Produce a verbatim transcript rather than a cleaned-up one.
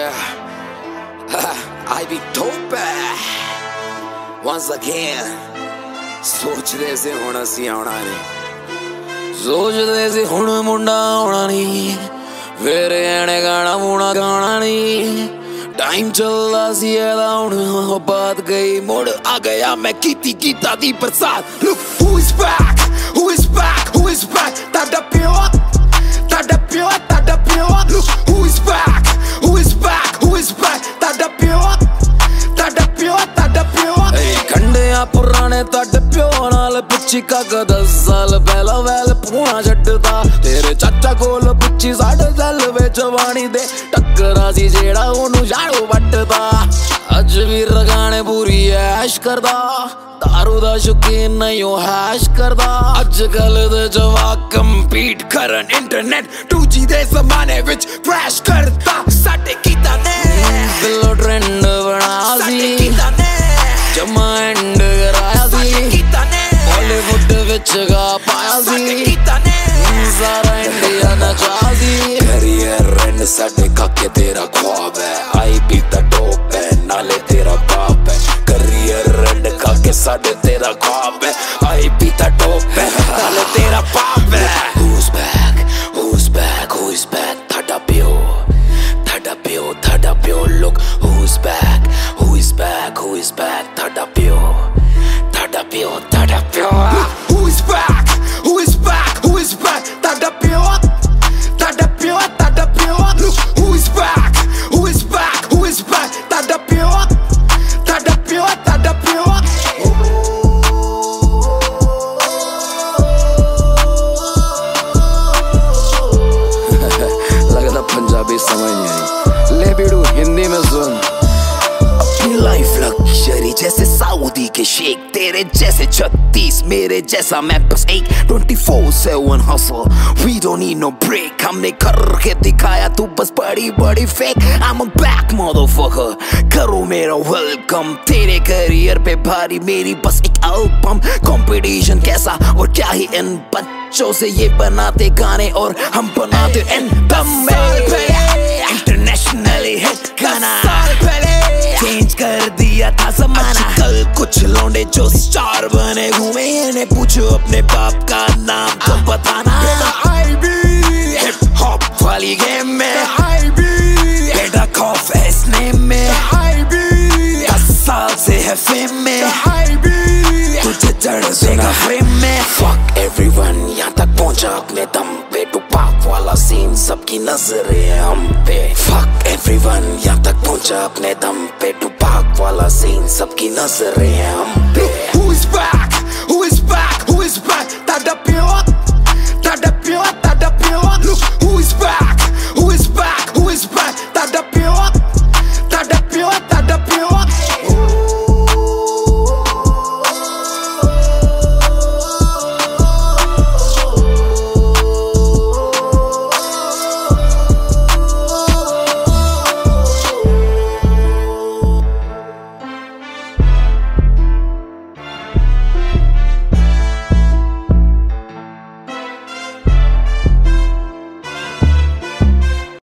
I be dope once again. सोचदे से हुण असीं आउणा नहीं, सोचदे से हुण मुंडा आउणा नहीं, फिर एने गाना मुना गाना नहीं। टाइम चलदा सी एदा हुण बात गई मुड़ आ गया मैं कीती कीता दी बरसात। Look who is back, who is back, who is back, ताड़ा प्यो ताड़ा प्यो ताड़ा प्यो। Look who is back, who is back, who is back, ताड़ा प्यो ताड़ा प्यो ताड़ा प्यो। खंडिया पुराने ताड़ प्यो नाल पिछी काका दस साल पहला वैल पूना छड्डदा। तेरे चाचा कोल पिछी साढ़े साल विच वाणी दे टक्करा सी जेड़ा ओनू झाड़ू वटदा। अज भी रगाने पूरी ऐश करदा, दारू दा शौकीन नहीं ओ हैश करदा। अजकल दे जवाक कंपीट करन इंटरनेट टू जी दे जमाने विच क्रैश करदा। साडे कीता ने बिलो ट्रेंड बना सी, जमा एंड कराया सी, बॉलीवुड विच गा पाया सी, सारा इंडिया नचा सी। करियर एंड साडे काके तेरा ख्वाब है, आई बी द टॉप है नाले तेरा बाप है। करियर एंड काके साडे तेरा ख्वाब है, आई बी द टॉप है नाले तेरा बाप है। Who's back, who's back, who is back, ताड़ा प्यो ताड़ा प्यो ताड़ा प्यो। Look who's back, who is back, who is back, ताड़ा प्यो ताड़ा प्यो ताड़ा प्यो। Who is back, who is back, who is back, ताड़ा प्यो ताड़ा प्यो ताड़ा प्यो। Look who is back, who is back, who is back, ताड़ा प्यो ताड़ा प्यो ताड़ा प्यो। लगता पंजाबी समझ नहीं आई, ले बेड़ू हिंदी में सुन। लाइफ लग्जरी जैसे सऊदी के शेख, तेरे जैसे छत्तीस मेरे जैसा मैं बस एक। Twenty four seven hustle we don't need no break, हमने करके दिखाया तू बस बड़ी बड़ी fake. I am a back motherfucker, करो मेरा वेलकम। तेरे करियर पे भारी मेरी बस एक एल्बम। कंपटीशन कैसा और क्या ही इन बच्चों से, ये बनाते गाने और हम बनाते एंथम। इंटरनेशनली हिट गाना चेंज कर दिया था ज़माना। कल कुछ लौंडे जो स्टार बने घूमे, इन्हें पूछो अपने बाप का नाम तो बताना। आई भी हिप हॉप वाली गेम में, आई भी बेटा खौफ है इस नेम में, आई भी दस साल से है फेम में, आई भी तुझे चढ़ देगा फ्रेम में। Fuck everyone यहाँ तक पहुँचा अपने दम पे, टुपाक वाला सीन सबकी नजरें है हम पे। Fuck everyone यहाँ तक पहुँचा अपने दम पे, टुपाक वाला सीन सबकी नजरें है हम